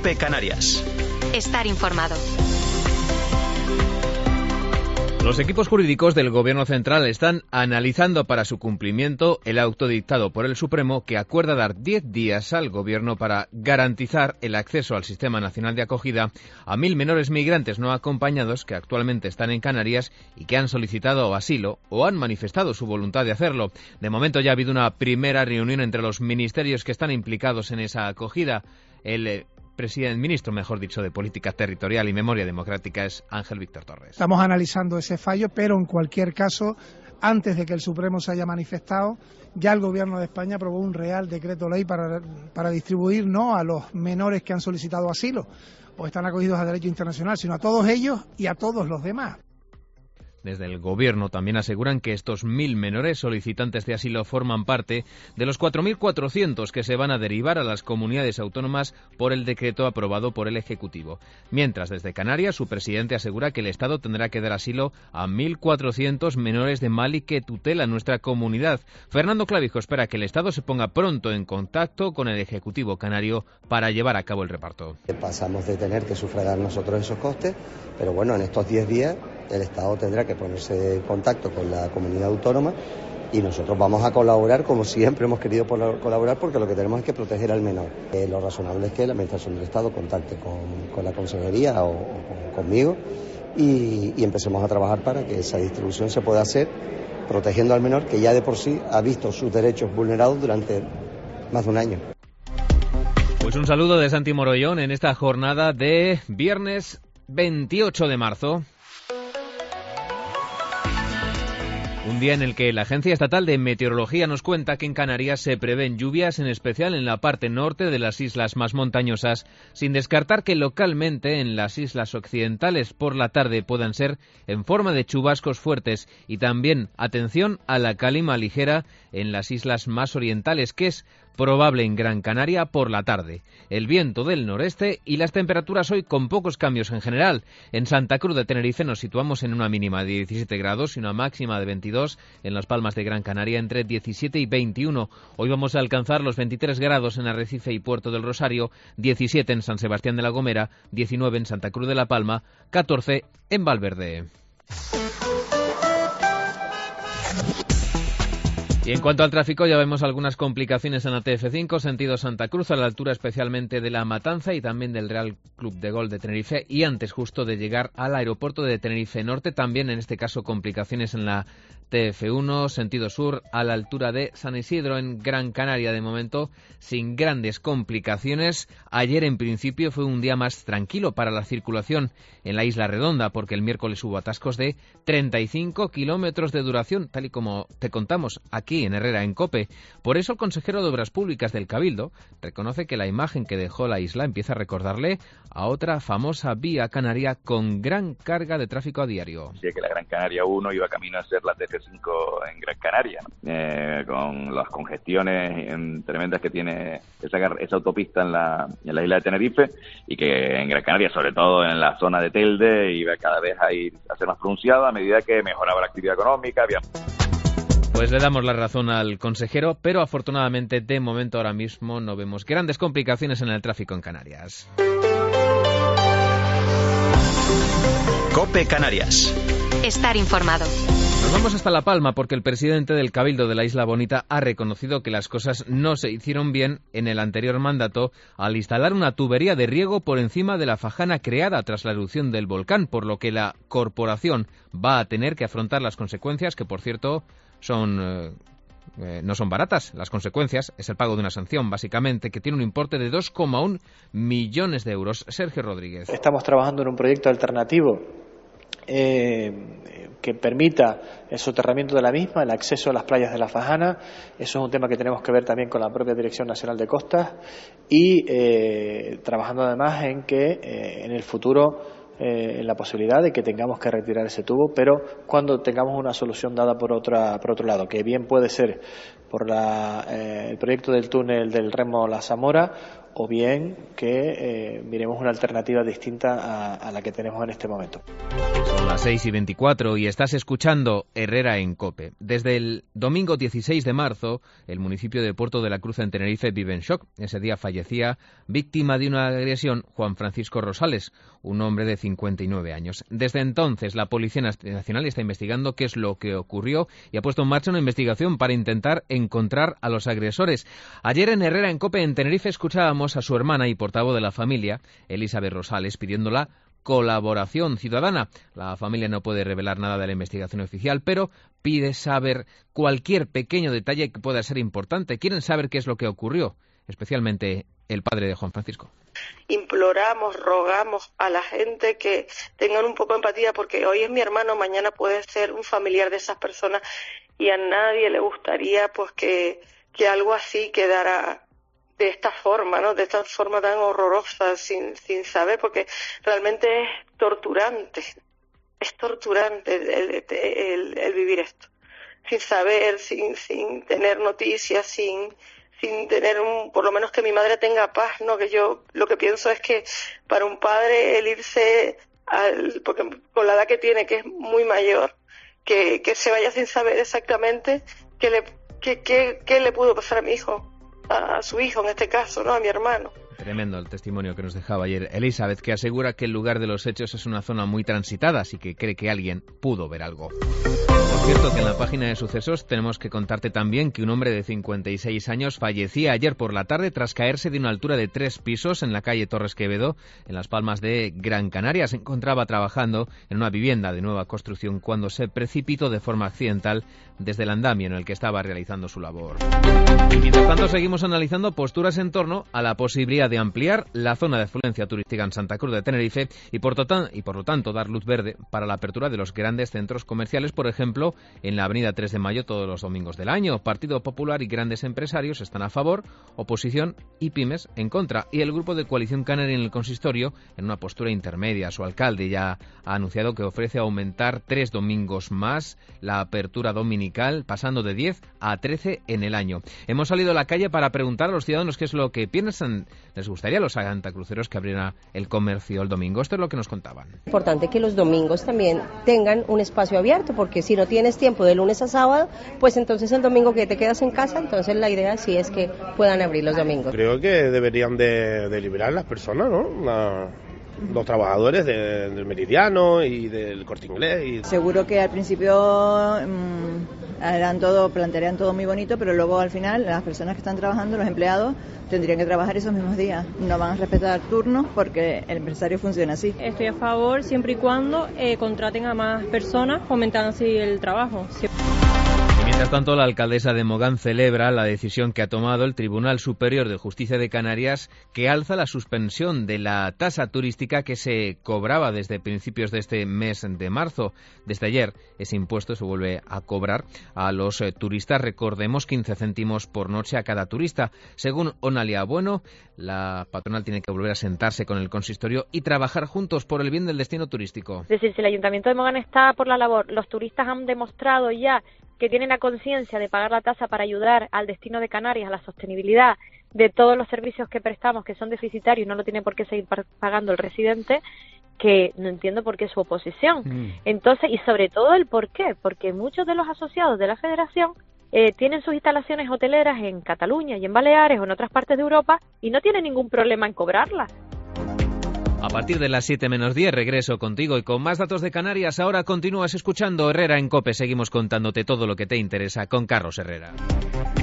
COPE Canarias. Estar informado. Los equipos jurídicos del Gobierno central están analizando para su cumplimiento el auto dictado por el Supremo que acuerda dar 10 días al Gobierno para garantizar el acceso al Sistema Nacional de Acogida a 1.000 menores migrantes no acompañados que actualmente están en Canarias y que han solicitado asilo o han manifestado su voluntad de hacerlo. De momento ya ha habido una primera reunión entre los ministerios que están implicados en esa acogida. El ministro de Política Territorial y Memoria Democrática es Ángel Víctor Torres. Estamos analizando ese fallo, pero en cualquier caso, antes de que el Supremo se haya manifestado, ya el Gobierno de España aprobó un Real Decreto Ley para distribuir no a los menores que han solicitado asilo o están acogidos a derecho internacional, sino a todos ellos y a todos los demás. Desde el Gobierno también aseguran que estos 1.000 menores solicitantes de asilo forman parte de los 4.400 que se van a derivar a las comunidades autónomas por el decreto aprobado por el Ejecutivo. Mientras, desde Canarias, su presidente asegura que el Estado tendrá que dar asilo a 1.400 menores de Mali que tutelan nuestra comunidad. Fernando Clavijo espera que el Estado se ponga pronto en contacto con el Ejecutivo canario para llevar a cabo el reparto. Pasamos de tener que sufragar nosotros esos costes, pero bueno, en estos 10 días el Estado tendrá que ponerse en contacto con la comunidad autónoma y nosotros vamos a colaborar como siempre hemos querido colaborar, porque lo que tenemos es que proteger al menor. Lo razonable es que la Administración del Estado contacte con la Consejería o conmigo y empecemos a trabajar para que esa distribución se pueda hacer protegiendo al menor, que ya de por sí ha visto sus derechos vulnerados durante más de un año. Pues un saludo de Santi Morollón en esta jornada de viernes 28 de marzo. Un día en el que la Agencia Estatal de Meteorología nos cuenta que en Canarias se prevén lluvias, en especial en la parte norte de las islas más montañosas, sin descartar que localmente en las islas occidentales por la tarde puedan ser en forma de chubascos fuertes, y también atención a la calima ligera en las islas más orientales, que es probable en Gran Canaria por la tarde. El viento del noreste y las temperaturas hoy con pocos cambios en general. En Santa Cruz de Tenerife nos situamos en una mínima de 17 grados y una máxima de 22. En Las Palmas de Gran Canaria entre 17 y 21. Hoy vamos a alcanzar los 23 grados en Arrecife y Puerto del Rosario, 17 en San Sebastián de la Gomera, 19 en Santa Cruz de la Palma, 14 en Valverde. Y en cuanto al tráfico, ya vemos algunas complicaciones en la TF5, sentido Santa Cruz, a la altura especialmente de La Matanza y también del Real Club de Golf de Tenerife, y antes justo de llegar al aeropuerto de Tenerife Norte, también en este caso complicaciones en la TF1, sentido sur, a la altura de San Isidro en Gran Canaria, de momento sin grandes complicaciones. Ayer en principio fue un día más tranquilo para la circulación en la Isla Redonda, porque el miércoles hubo atascos de 35 kilómetros de duración, tal y como te contamos aquí en Herrera en COPE. Por eso el consejero de Obras Públicas del Cabildo reconoce que la imagen que dejó la isla empieza a recordarle a otra famosa vía canaria con gran carga de tráfico a diario. Sí, que la Gran Canaria 1 iba camino a ser la TF5 en Gran Canaria, ¿no? Con las congestiones tremendas que tiene esa autopista en la isla de Tenerife, y que en Gran Canaria, sobre todo en la zona de Telde, iba cada vez a ser más pronunciada a medida que mejoraba la actividad económica. Pues le damos la razón al consejero, pero afortunadamente de momento ahora mismo no vemos grandes complicaciones en el tráfico en Canarias. COPE Canarias. Estar informado. Nos vamos hasta La Palma porque el presidente del Cabildo de la Isla Bonita ha reconocido que las cosas no se hicieron bien en el anterior mandato al instalar una tubería de riego por encima de la fajana creada tras la erupción del volcán, por lo que la corporación va a tener que afrontar las consecuencias, que por cierto no son baratas. Las consecuencias es el pago de una sanción, básicamente, que tiene un importe de 2,1 millones de euros. Sergio Rodríguez. Estamos trabajando en un proyecto alternativo que permita el soterramiento de la misma, el acceso a las playas de la Fajana. Eso es un tema que tenemos que ver también con la propia Dirección Nacional de Costas, y trabajando además en que en el futuro en la posibilidad de que tengamos que retirar ese tubo, pero cuando tengamos una solución dada por otro lado, que bien puede ser por el proyecto del túnel del Remo La Zamora, o bien que miremos una alternativa distinta a la que tenemos en este momento. Son las 6:24 y estás escuchando Herrera en COPE. Desde el domingo 16 de marzo, el municipio de Puerto de la Cruz en Tenerife vive en shock. Ese día fallecía, víctima de una agresión, Juan Francisco Rosales, un hombre de 59 años. Desde entonces, la Policía Nacional está investigando qué es lo que ocurrió y ha puesto en marcha una investigación para intentar encontrar a los agresores. Ayer en Herrera en COPE en Tenerife escuchábamos a su hermana y portavoz de la familia, Elizabeth Rosales, pidiéndola colaboración ciudadana. La familia no puede revelar nada de la investigación oficial, pero pide saber cualquier pequeño detalle que pueda ser importante. Quieren saber qué es lo que ocurrió, especialmente el padre de Juan Francisco. Imploramos, rogamos a la gente que tengan un poco de empatía, porque hoy es mi hermano, mañana puede ser un familiar de esas personas y a nadie le gustaría pues que algo así quedara de esta forma, ¿no? De esta forma tan horrorosa, sin saber, porque realmente es torturante el vivir esto, sin saber, sin tener noticias, sin tener por lo menos que mi madre tenga paz, ¿no? Que yo lo que pienso es que para un padre el irse porque con la edad que tiene, que es muy mayor, que se vaya sin saber exactamente qué le pudo pasar a mi hijo, a su hijo en este caso, ¿no? A mi hermano. Tremendo el testimonio que nos dejaba ayer Elizabeth, que asegura que el lugar de los hechos es una zona muy transitada, así que cree que alguien pudo ver algo. Por cierto, que en la página de sucesos tenemos que contarte también que un hombre de 56 años fallecía ayer por la tarde tras caerse de una altura de 3 pisos en la calle Torres Quevedo, en Las Palmas de Gran Canaria. Se encontraba trabajando en una vivienda de nueva construcción cuando se precipitó de forma accidental desde el andamio en el que estaba realizando su labor. Y mientras tanto seguimos analizando posturas en torno a la posibilidad de ampliar la zona de afluencia turística en Santa Cruz de Tenerife y por lo tanto dar luz verde para la apertura de los grandes centros comerciales, por ejemplo, en la avenida 3 de Mayo todos los domingos del año. Partido Popular y grandes empresarios están a favor, oposición y pymes en contra. Y el grupo de Coalición Canaria en el consistorio, en una postura intermedia. Su alcalde ya ha anunciado que ofrece aumentar 3 domingos más la apertura dominical, pasando de 10 a 13 en el año. Hemos salido a la calle para preguntar a los ciudadanos qué es lo que piensan. ¿Les gustaría a los santacruceros que abriera el comercio el domingo? Esto es lo que nos contaban. Es importante que los domingos también tengan un espacio abierto, porque si no tienes tiempo de lunes a sábado, pues entonces el domingo que te quedas en casa, entonces la idea sí es que puedan abrir los domingos. Creo que deberían de liberar las personas, ¿no? Los trabajadores del Meridiano y del Corte Inglés. Seguro que al principio plantearían todo muy bonito, pero luego al final las personas que están trabajando, los empleados, tendrían que trabajar esos mismos días. No van a respetar turnos porque el empresario funciona así. Estoy a favor siempre y cuando contraten a más personas, fomentando así el trabajo. Mientras tanto, la alcaldesa de Mogán celebra la decisión que ha tomado el Tribunal Superior de Justicia de Canarias, que alza la suspensión de la tasa turística que se cobraba desde principios de este mes de marzo. Desde ayer, ese impuesto se vuelve a cobrar a los turistas. Recordemos, 15 céntimos por noche a cada turista. Según Onalia Bueno, la patronal tiene que volver a sentarse con el consistorio y trabajar juntos por el bien del destino turístico. Es decir, si el Ayuntamiento de Mogán está por la labor, los turistas han demostrado ya que tienen la conciencia de pagar la tasa para ayudar al destino de Canarias, a la sostenibilidad de todos los servicios que prestamos, que son deficitarios y no lo tiene por qué seguir pagando el residente, que no entiendo por qué su oposición. Entonces, y sobre todo el por qué, porque muchos de los asociados de la Federación tienen sus instalaciones hoteleras en Cataluña y en Baleares o en otras partes de Europa y no tienen ningún problema en cobrarlas. A partir de las 7 menos 10 regreso contigo y con más datos de Canarias. Ahora continúas escuchando Herrera en COPE. Seguimos contándote todo lo que te interesa con Carlos Herrera.